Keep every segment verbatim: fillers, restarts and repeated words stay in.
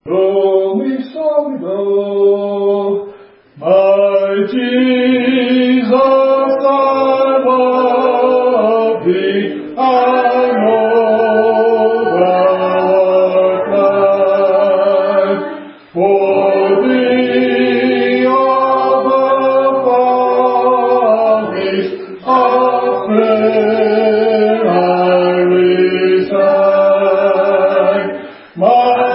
Only so go, my Jesus, I love thee, I know thou art mine, for thee all the valleys of sin I resign, my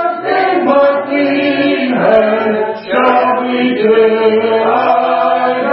Shall we do? I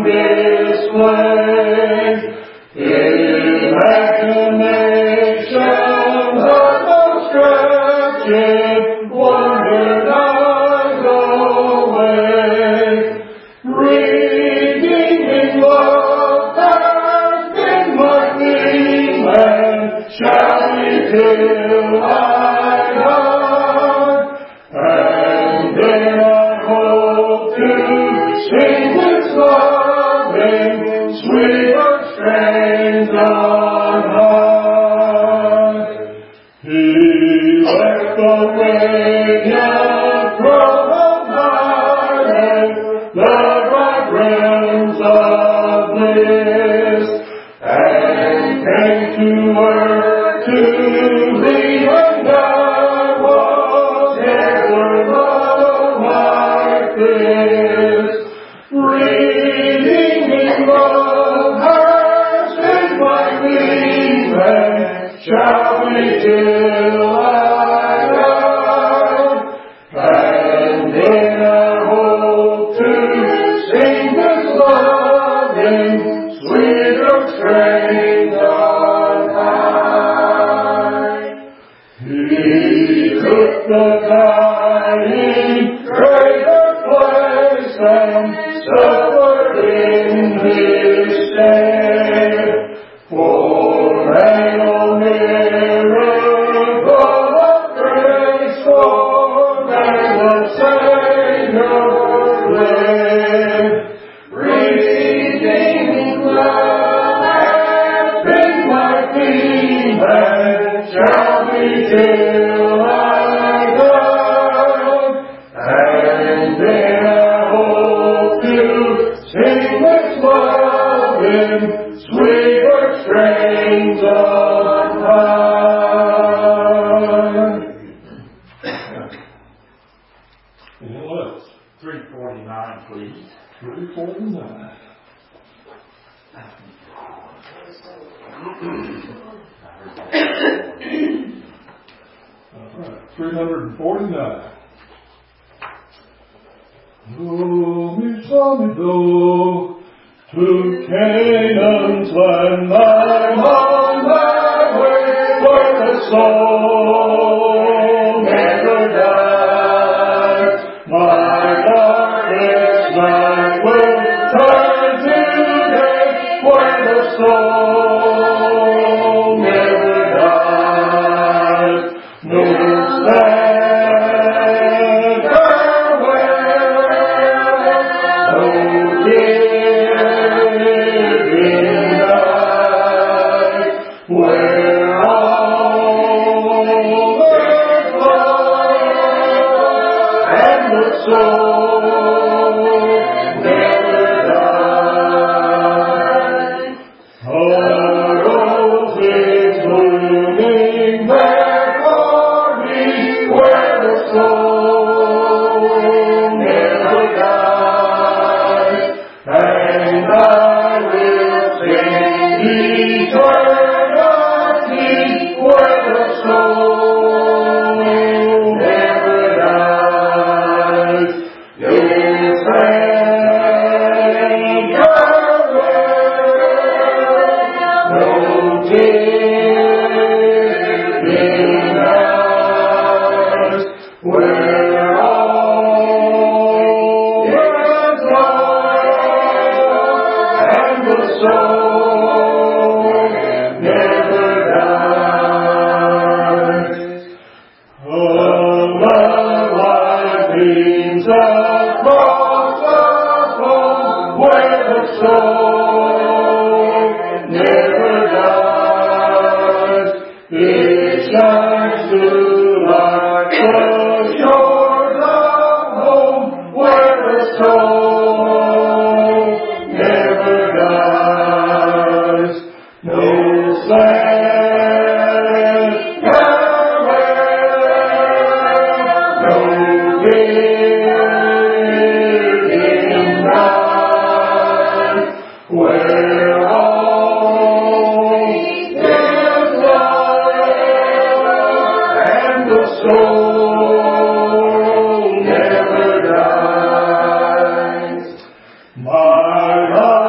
My God.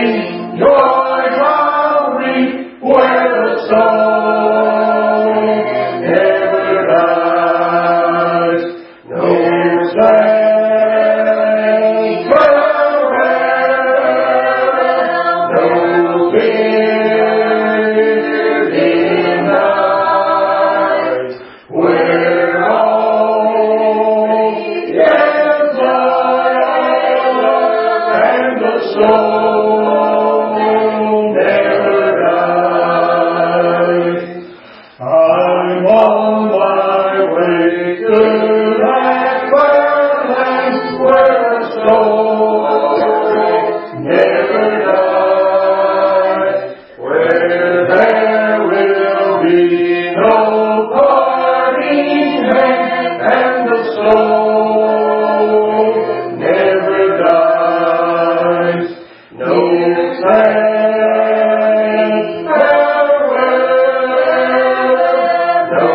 joy shall reap where the soul never dies. No strength forever, no fear in night, where all is love and the soul never dies. I'm on my way to that fair land where the soul never dies, where there will be no parting hand and the soul never dies. No sad farewell, no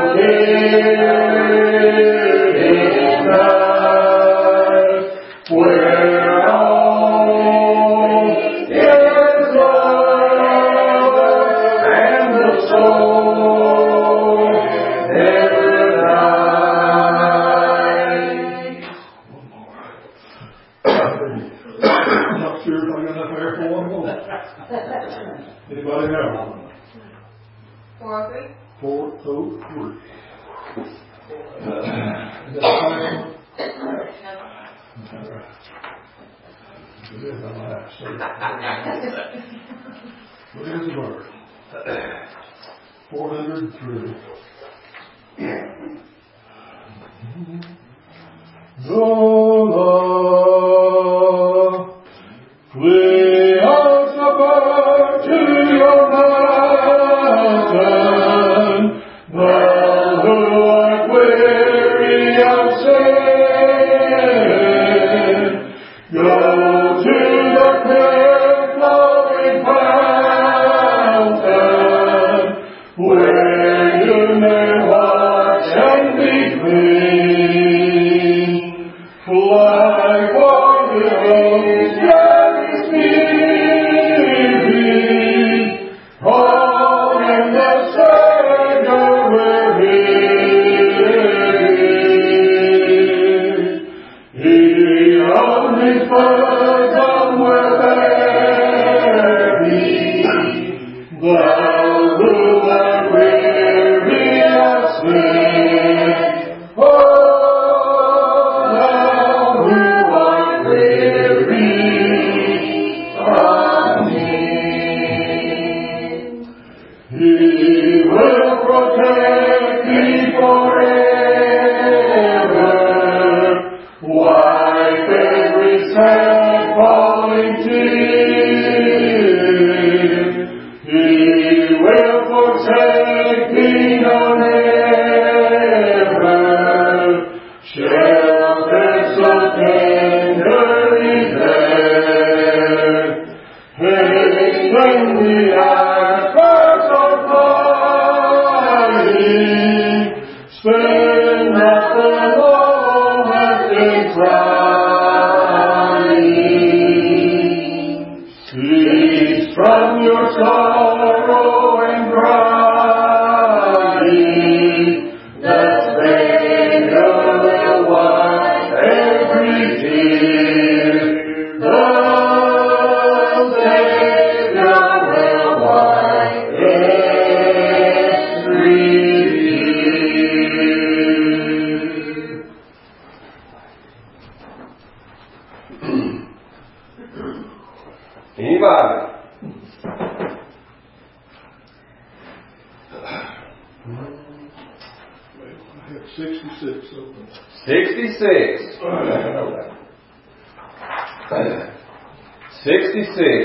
tear in night, where all is love and the soul never dies. I'm not sure if I got enough air for one more. Anybody have one? four oh three? four oh three. Is that the final one? All right. It is on my last. What is the word? four hundred three. The Lord, flee us apart to your mountain, thou who art weary of sin. Go to the clear flowing fountain, where you may wash and be clean. Fly for the ocean speeding, all in the Savior will hear. He on his bosom will bear thee, thou who art weary of sin. Oh, thou who art weary of sin. He will protect thee forever, wipe every sad falling tear. He will forsake thee no never, shelter so tenderly there. Hasten the hours of flying, spend not the moment in crying. Cease from your sorrow and crying, the Savior will wipe every tear. The Savior will wipe every tear. Anybody? sixty-six open. sixty-six. sixty-six.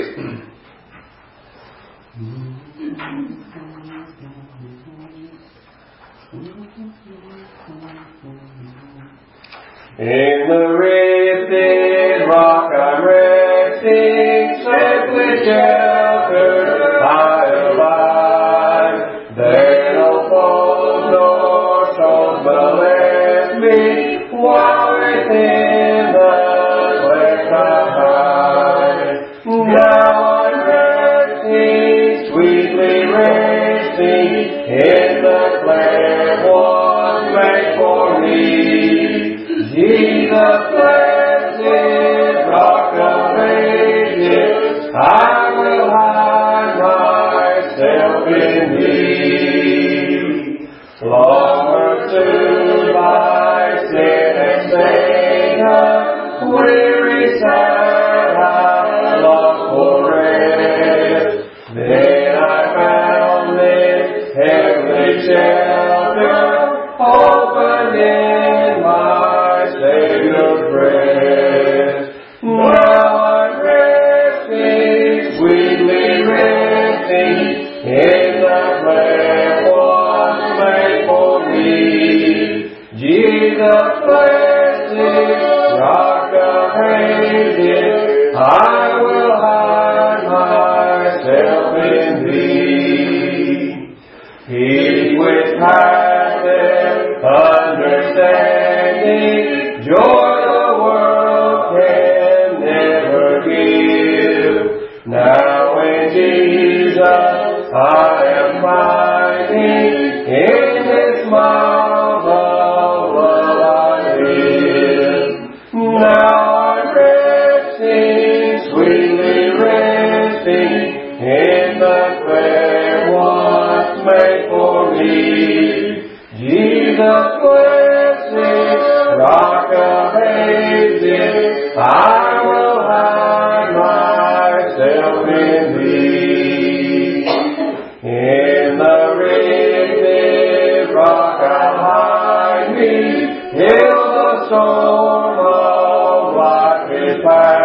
In the rifted rock I'm resting, safely sheltered, high alive. There no foes nor storms molest me, while within the place I hide. Now I'm resting, sweetly resting in the clear one made for me. Jesus, blessed Rock of Ages, I will hide myself in Thee. Long pursued by sin and Satan, weary, sad, I long for rest. Then I found this heavenly shelter, open in my Savior's breast. Now I'm resting, sweetly resting in the clear one made for me. Jesus, blessed Rock of Ages, I will hide myself in Thee. Peace which passeth understanding, joy the world can never give. Now in Jesus I am finding, in His smile of love I live. Now I'm resting, sweetly resting in the clear one made for me. Jesus, blessed Rock of Ages, I will hide myself in Thee. In the rigid rock I'll hide me, till the storm of life is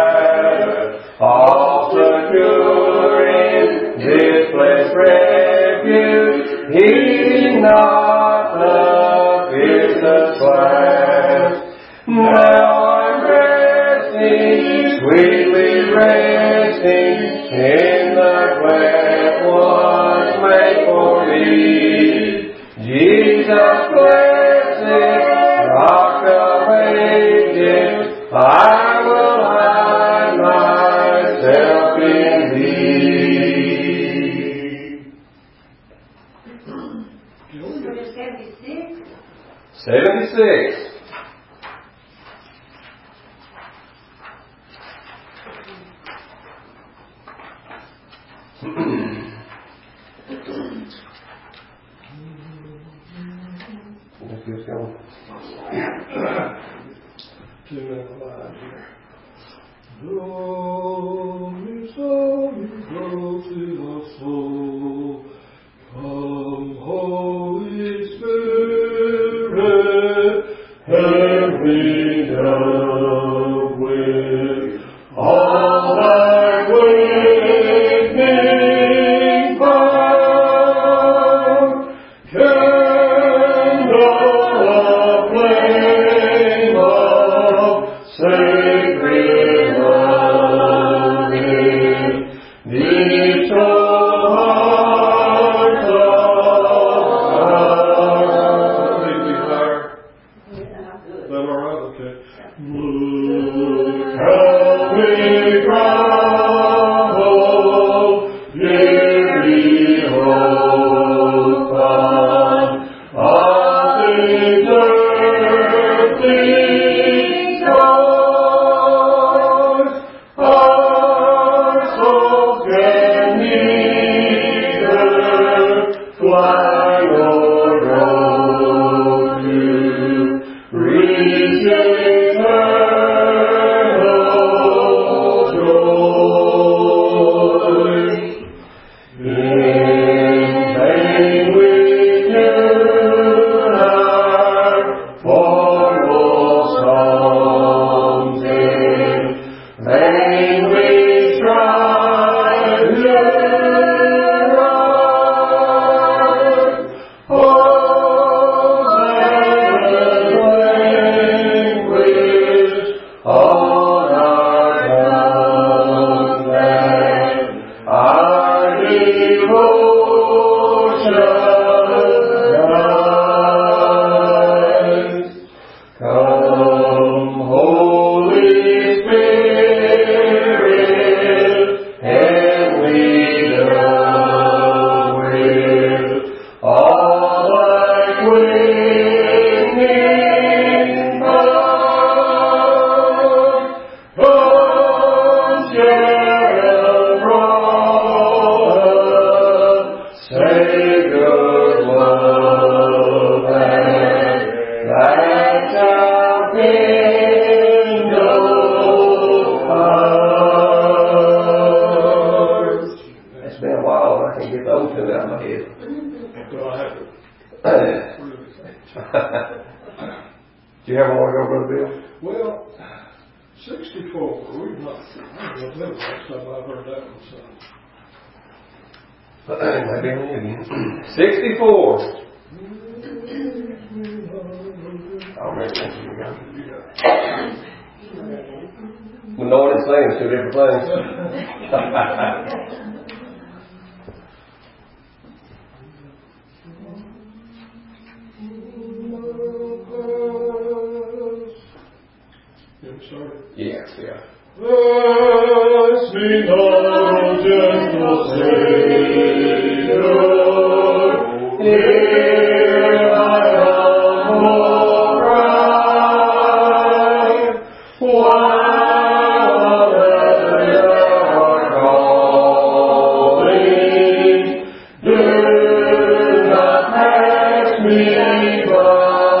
past. All secure in this place refuge, heeding not the fiercest blast. Now I'm resting, sweetly resting in the clear one made for me. Jesus, blessed Rock of Ages, I will hide myself in Thee. seventy-six. Seventy-six. Let's get going. Two minute line here. Though you soul you grow to the soul, come Holy Spirit, and be done with all thy quickening power. Candle of flame of sacred love in these soul hearts of ours. Need to be higher. Is that all right? Okay. can get those two out of my head. Well, I have to really think. Do you have one to go, Brother Bill? Well, sixty-four. We've not, I don't know the last time I've heard that one sung. Maybe on you again. sixty-four. I'll make one for you guys. We know what it's saying, two different things. Yes, yeah. Bless me now, gentle Savior, hear my humble cry, while others are calling, do not pass me by.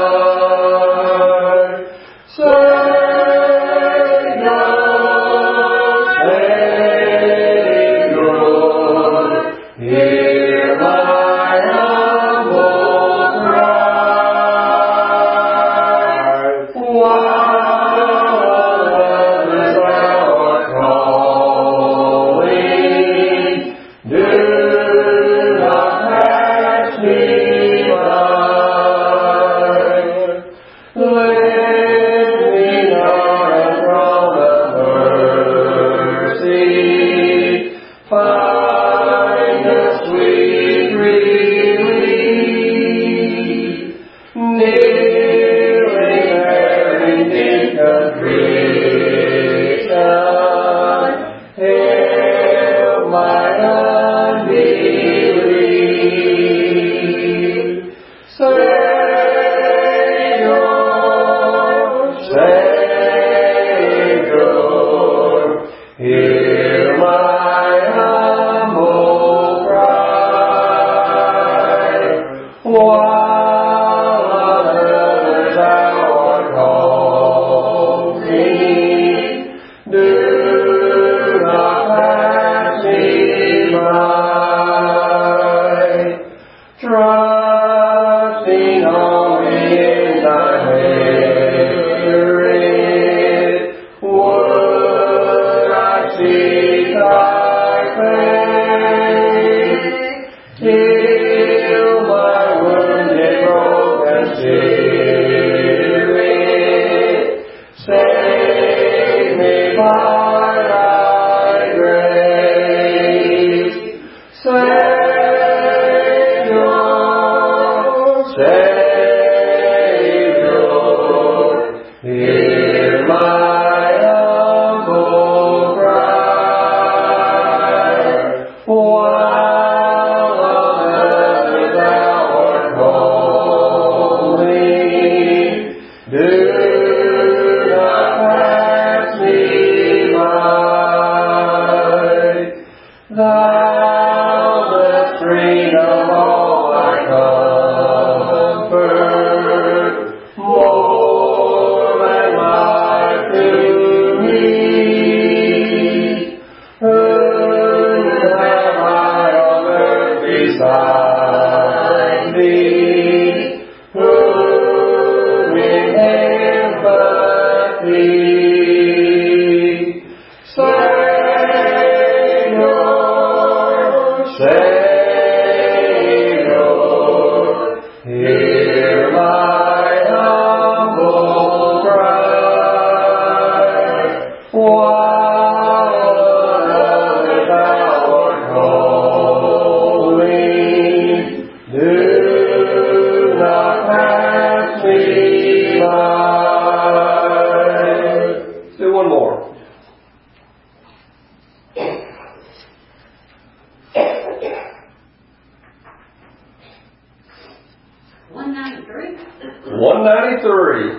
one ninety-three.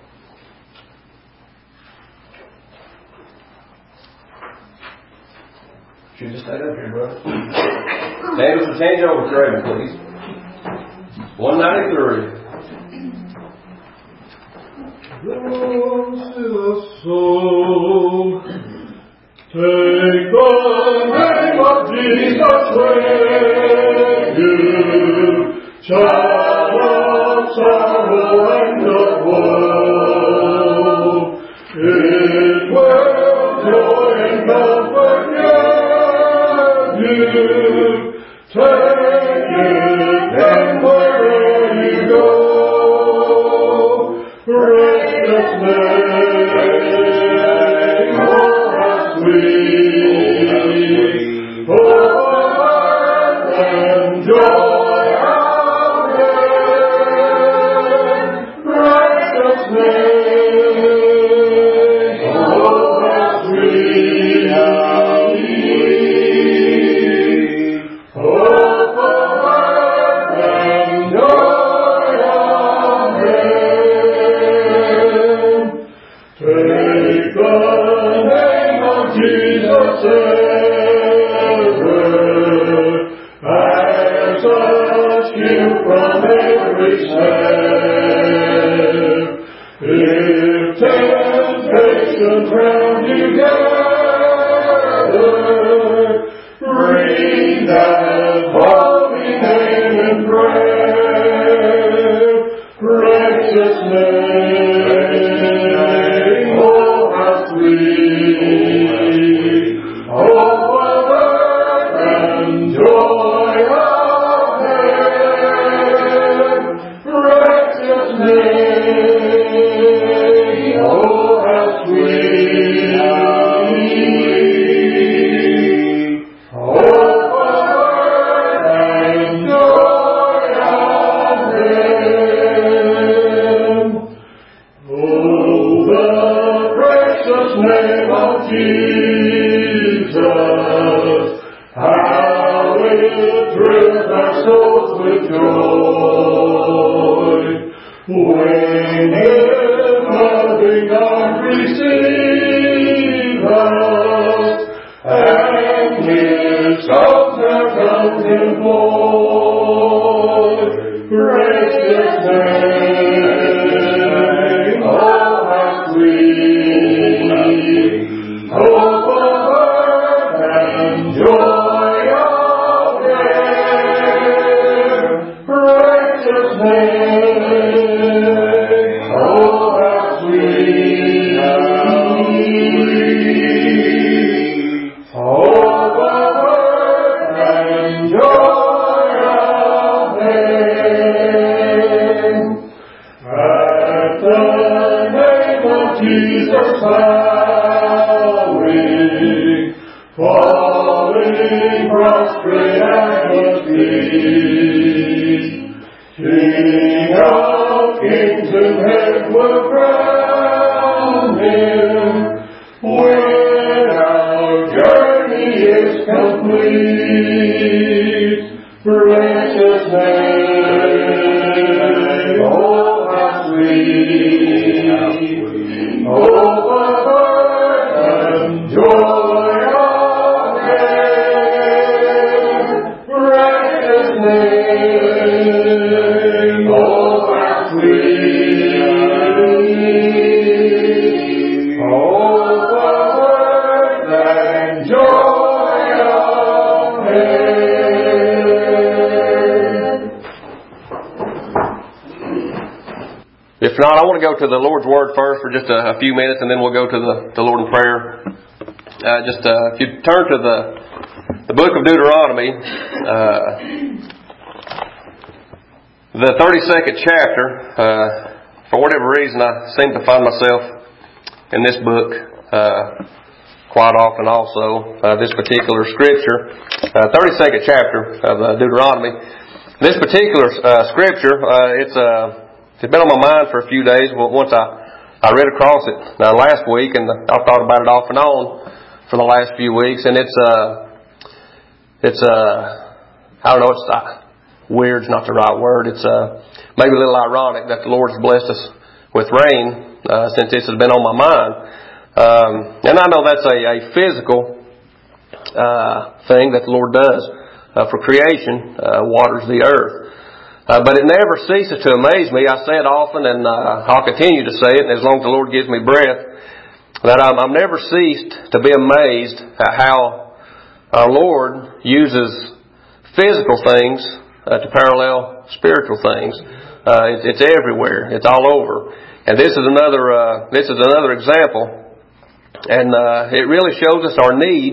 You just stay up here, brother. Daniel, so change over to Raven, please. one ninety-three. Close to the soul, take the name of Jesus, child of sorrow and of woe. It will joy and comfort give you. Take it and wherever you go. Precious name, oh how sweet, oh heart and joy of heaven. Precious name, oh how sweet, oh heart and joy of heaven. Take the name of Jesus ever as a shield from every snare. If temptations round you gather, bring that holy name in prayer. Precious name, oh how sweet, oh comfort and joy of heaven. Precious name, oh how sweet, oh comfort and joy of heaven. Oh, the precious name of Jesus, how it thrills our souls with joy. When His loving arms receive us, and His songs are contemplate. Precious name, oh how sweet, oh comfort and joy of heaven. Precious name, oh how sweet, oh comfort and joy of heaven. At the name of Jesus bowing, falling prostrate at His feet, King of kings and heaven will crown Him when our journey is complete. Precious name, oh how sweet, oh comfort and joy of heaven. Precious name, oh how sweet, oh comfort and joy of heaven. If not, I want to go to the Lord's Word first for just a, a few minutes, and then we'll go to the, the Lord in prayer. Uh, just uh, if you turn to the the book of Deuteronomy, uh, the thirty-second chapter. Uh, for whatever reason, I seem to find myself in this book uh, quite often. Also, uh, this particular scripture, uh, thirty-second chapter of uh, Deuteronomy. This particular uh, scripture, uh, it's a uh, It's been on my mind for a few days. Well, once I, I read across it uh, last week, and I've thought about it off and on for the last few weeks. And it's uh, it's uh, I don't know, it's uh, weird's not the right word. It's uh, maybe a little ironic that the Lord's blessed us with rain uh, since this has been on my mind. Um, and I know that's a, a physical uh, thing that the Lord does uh, for creation, uh, waters the earth. Uh, but it never ceases to amaze me. I say it often, and uh, I'll continue to say it, and as long as the Lord gives me breath, that I'm, I'm never ceased to be amazed at how our Lord uses physical things uh, to parallel spiritual things. Uh, it's, it's everywhere. It's all over. And this is another uh, this is another example, and uh, it really shows us our need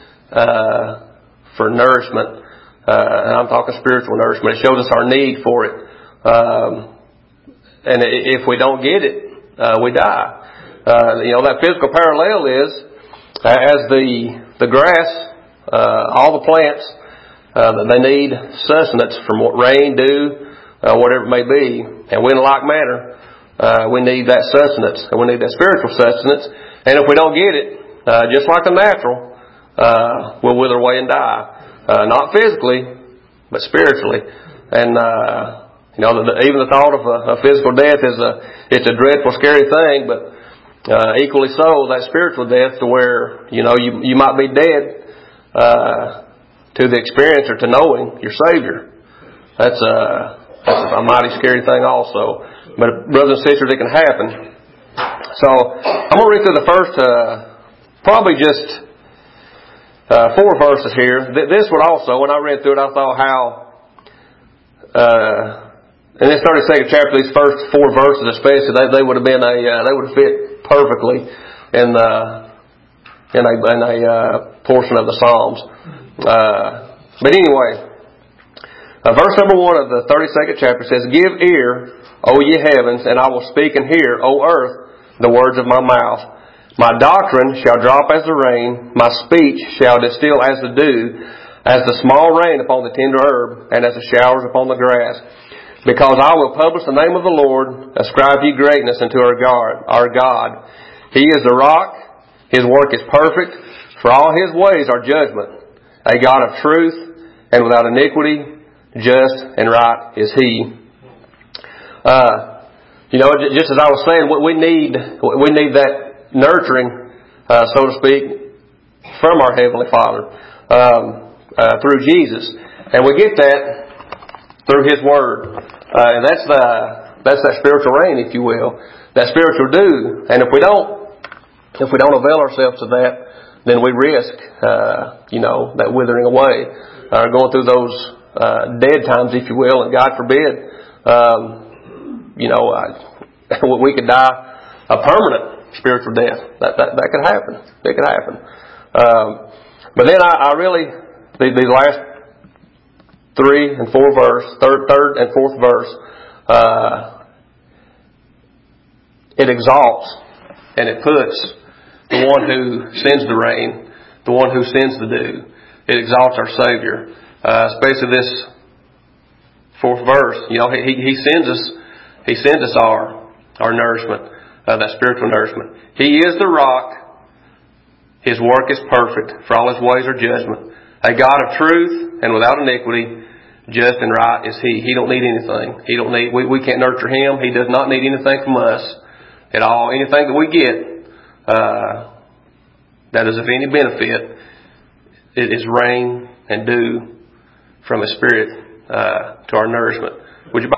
uh, for nourishment. Uh, and I'm talking spiritual nourishment. It shows us our need for it. Um, and if we don't get it, uh, we die. Uh, you know, that physical parallel is as the the grass, uh, all the plants, uh, they need sustenance from what rain, dew, uh, whatever it may be. And we, in like manner, uh, we need that sustenance, and we need that spiritual sustenance. And if we don't get it, uh, just like the natural, uh, we'll wither away and die. Uh, not physically, but spiritually. And, uh, you know, the, even the thought of a, a physical death is a, it's a dreadful, scary thing, but, uh, equally so, that spiritual death to where, you know, you, you might be dead, uh, to the experience or to knowing your Savior. That's a, that's a mighty scary thing also. But brothers and sisters, it can happen. So, I'm going to read through the first, uh, probably just, Uh, four verses here. This one also, when I read through it, I thought how, uh, in this thirty-second chapter, these first four verses especially, they, they would have been a, uh, they would have fit perfectly in, uh, in a, in a, uh, portion of the Psalms. Uh, but anyway, uh, verse number one of the thirty-second chapter says, "Give ear, O ye heavens, and I will speak and hear, O earth, the words of my mouth. My doctrine shall drop as the rain, my speech shall distill as the dew, as the small rain upon the tender herb, and as the showers upon the grass. Because I will publish the name of the Lord, ascribe ye greatness unto our God. Our God. He is the rock, His work is perfect, for all His ways are judgment. A God of truth, and without iniquity, just and right is He." Uh, you know, just as I was saying, we need we need that nurturing, uh, so to speak, from our Heavenly Father um, uh, through Jesus, and we get that through His Word, uh, and that's the that's that spiritual rain, if you will, that spiritual dew. And if we don't, if we don't avail ourselves of that, then we risk, uh, you know, that withering away, uh, going through those uh, dead times, if you will, and God forbid, um, you know, uh, we could die a permanent spiritual death. That that that could happen. It could happen. Um, but then I, I really the, the last three and four verse, third third and fourth verse, uh, it exalts and it puts the one who sends the rain, the one who sends the dew. It exalts our Savior. Uh, especially this fourth verse. You know, he he sends us he sends us our our nourishment. Uh, that spiritual nourishment. He is the rock. His work is perfect, for all His ways are judgment. A God of truth and without iniquity, just and right is He. He don't need anything. He don't need. We, we can't nurture Him. He does not need anything from us at all. Anything that we get uh, that is of any benefit, it is rain and dew from His Spirit uh, to our nourishment. Would you